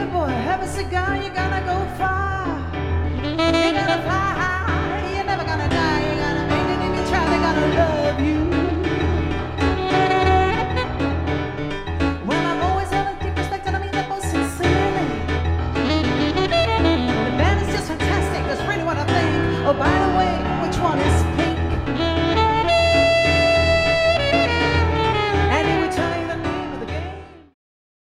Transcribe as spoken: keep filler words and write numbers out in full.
boy, have a cigar, you're gonna go far. You're gonna fly high, you're never gonna die. You're gonna make it if you try, they're gonna love you. Well, I've always held a deep respect, and I mean that most sincerely. The band is just fantastic, that's really what I think. Oh, by the way, which one is